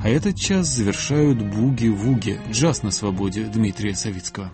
А этот час завершают буги-вуги, джаз на свободе Дмитрия Савицкого.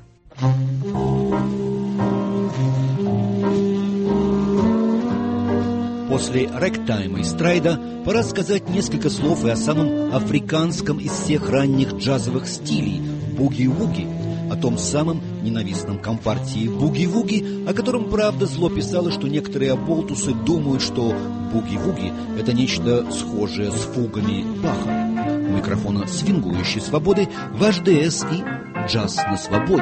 После рэктайма и страйда пора сказать несколько слов и о самом африканском из всех ранних джазовых стилей – буги-вуги, о том самом ненавистном компартии буги-вуги, о котором, правда, зло писало, что некоторые оболтусы думают, что буги-вуги – это нечто схожее с фугами Баха. У микрофона свингующей свободы ваш ДС и джаз на свободе.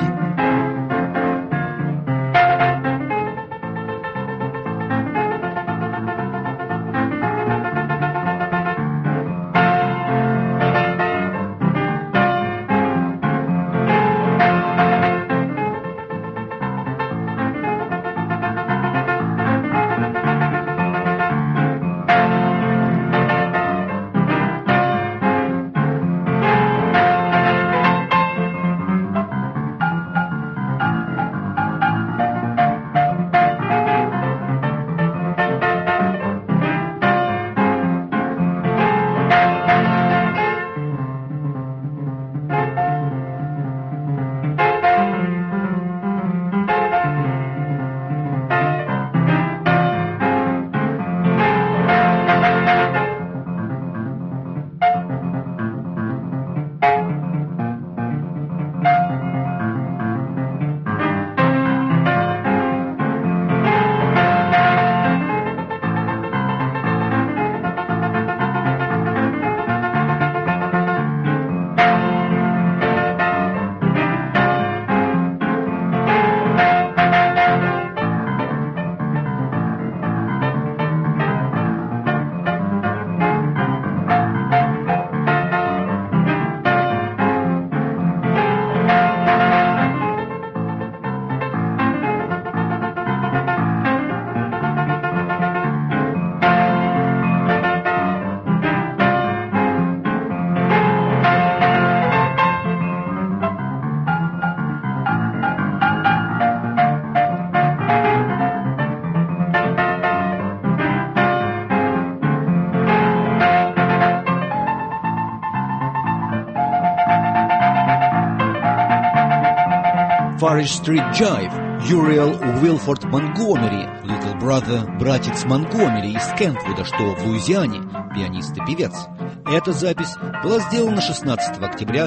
Forest Street Jive, Юриэл Уилфорд Монгомери, Little Brother, братец Монгомери из Кентвуда, что в Луизиане, пианист и певец. Эта запись была сделана 16 октября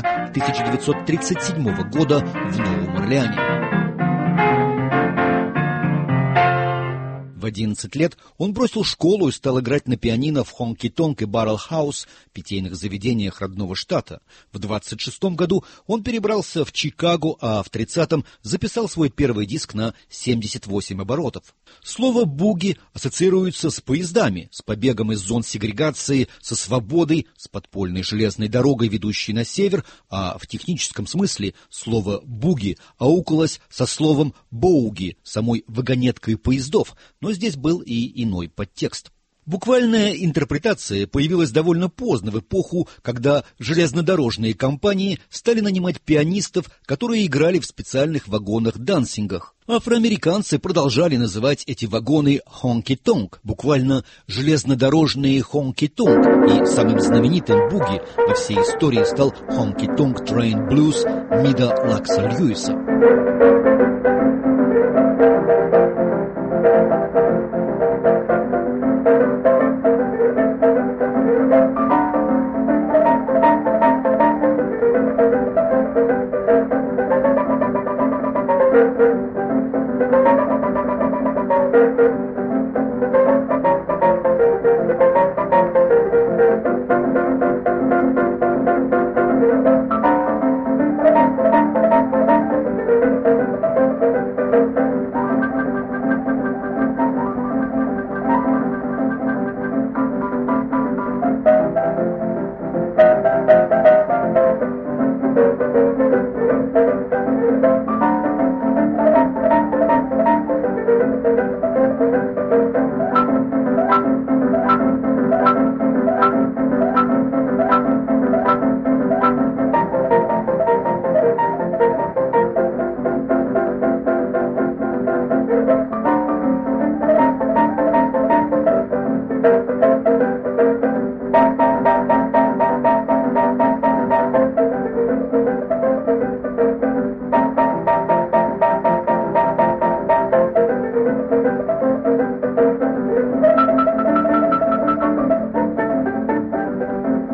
1937 года в Новом Орлеане. В 11 лет он бросил школу и стал играть на пианино в Хонки-Тонк и Баррел-хаус, питейных заведениях родного штата. В 26 году он перебрался в Чикаго, а в 30-м записал свой первый диск на 78 оборотов. Слово «буги» ассоциируется с поездами, с побегом из зон сегрегации, со свободой, с подпольной железной дорогой, ведущей на север, а в техническом смысле слово «буги» аукалось со словом «боуги», самой вагонеткой поездов, но здесь был и иной подтекст. Буквальная интерпретация появилась довольно поздно, в эпоху, когда железнодорожные компании стали нанимать пианистов, которые играли в специальных вагонах-дансингах. Афроамериканцы продолжали называть эти вагоны «хонки-тонк», буквально «железнодорожные хонки-тонк», и самым знаменитым буги во всей истории стал «Honky-Tonk Train Blues» Мида Лакса Льюиса.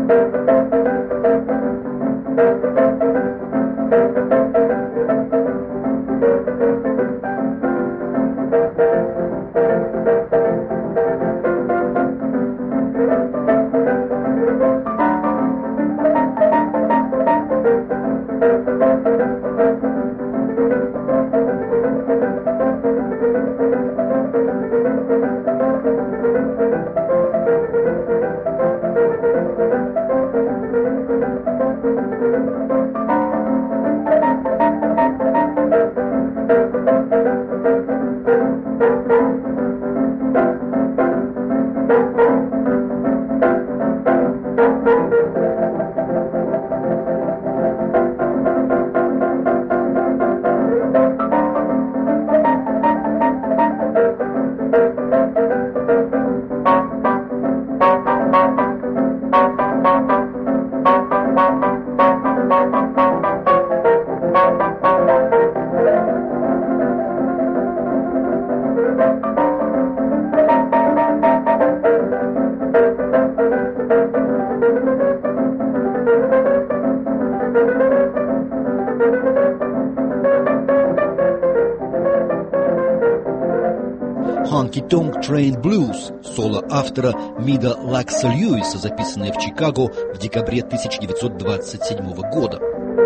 «Honky Tonk Train Blues» соло автора Мида Лакса Льюиса, записанное в Чикаго в декабре 1927 года.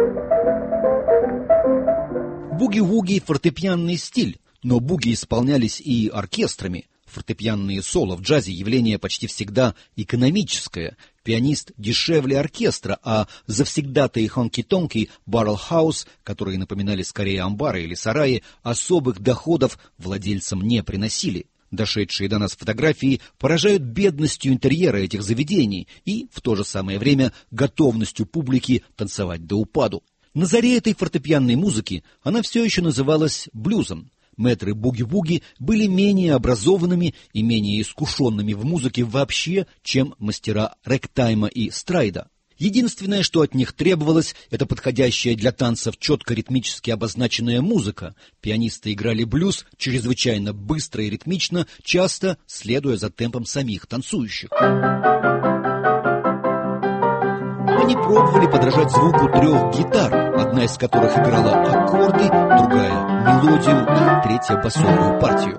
Буги-вуги – фортепианный стиль, но буги исполнялись и оркестрами. Фортепианные соло в джазе – явление почти всегда экономическое. Пианист дешевле оркестра, а завсегдатые хонки-тонки баррел-хаус, которые напоминали скорее амбары или сараи, особых доходов владельцам не приносили. Дошедшие до нас фотографии поражают бедностью интерьера этих заведений и, в то же самое время, готовностью публики танцевать до упаду. На заре этой фортепианной музыки она все еще называлась блюзом. Мэтры буги-вуги были менее образованными и менее искушенными в музыке вообще, чем мастера рэгтайма и страйда. Единственное, что от них требовалось, это подходящая для танцев четко ритмически обозначенная музыка. Пианисты играли блюз чрезвычайно быстро и ритмично, часто следуя за темпом самих танцующих. Они пробовали подражать звуку 3 гитар, одна из которых играла аккорды, другая — мелодию и третья — басовую партию.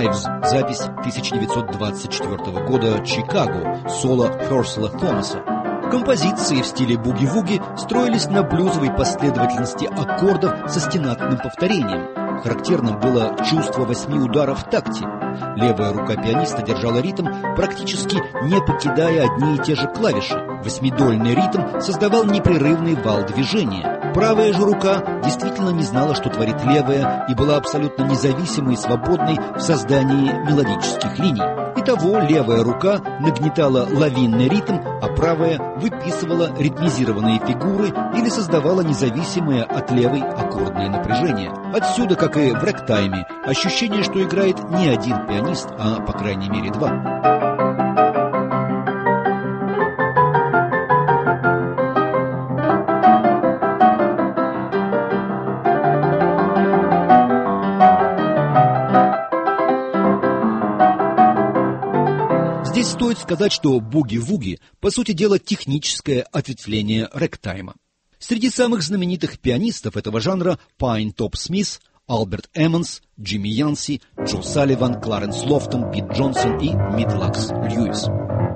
Lives, запись 1924 года, Чикаго, соло Херсела Томаса. Композиции в стиле буги-вуги строились на блюзовой последовательности аккордов со стенатным повторением. Характерным было чувство 8 ударов в такте. Левая рука пианиста держала ритм, практически не покидая одни и те же клавиши. Восьмидольный ритм создавал непрерывный вал движения. Правая же рука действительно не знала, что творит левая, и была абсолютно независимой и свободной в создании мелодических линий. Итого левая рука нагнетала лавинный ритм, а правая выписывала ритмизированные фигуры или создавала независимое от левой аккордное напряжение. Отсюда, как и в рэгтайме, ощущение, что играет не один пианист, а по крайней мере два. Здесь стоит сказать, что буги-вуги, по сути дела, техническое ответвление рэгтайма. Среди самых знаменитых пианистов этого жанра Пайн Топ Смит, Альберт Эммонс, Джимми Янси, Джо Салливан, Кларенс Лофтон, Пит Джонсон и Мидлакс Льюис.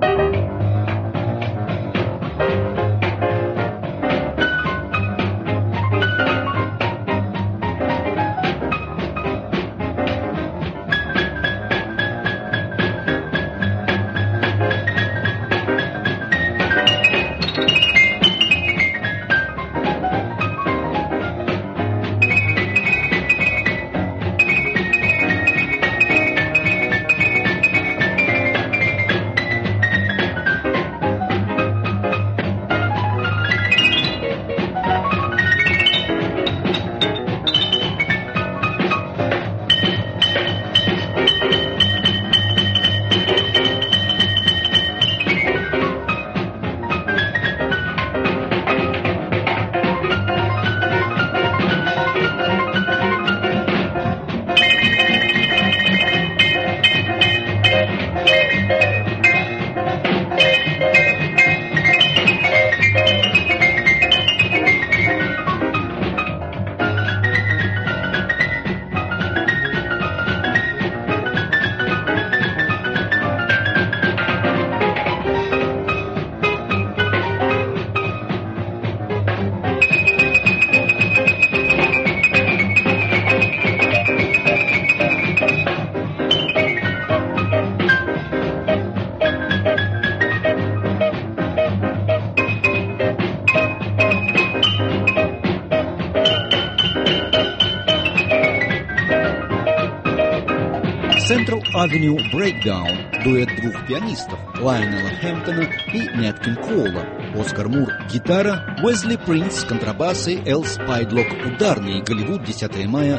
Central Avenue Breakdown, дуэт двух пианистов Лайонела Хэмптона и Нэт Кинг Коула. Оскар Мур – гитара, Уэсли Принц – контрабасы, Эл Спайдлок – ударные, Голливуд, 10 мая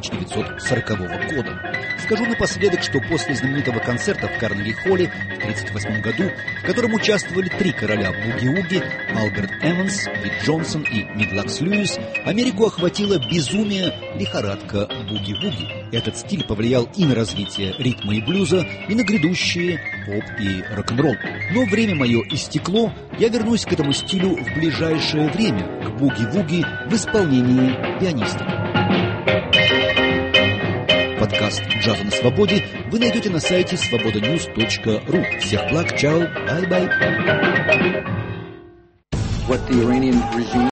1940 года. Скажу напоследок, что после знаменитого концерта в Карнеги-холле в 1938 году, в котором участвовали три короля буги-уги – Альберт Эммонс, Пит Джонсон и Мидлакс Льюис, Америку охватило безумие, лихорадка буги-вуги. Этот стиль повлиял и на развитие ритма и блюза, и на грядущие поп и рок-н-ролл. Но время мое истекло, я вернусь к этому стилю в ближайшее время, к буги-вуги в исполнении пианистов. Подкаст «Джаза на свободе» вы найдете на сайте svobodanews.ru. Всех благ, чао, бай-бай.